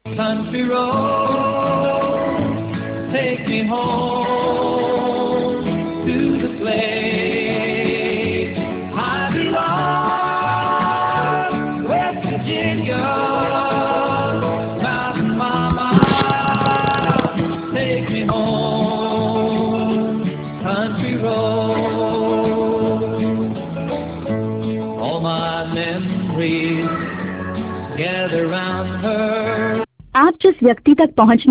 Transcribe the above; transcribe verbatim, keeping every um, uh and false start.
Country road, take me home to the place I belong, West Virginia, Mountain Mama, take me home, country road. All my memories gather round her. आप जिस व्यक्ति तक पहुंचने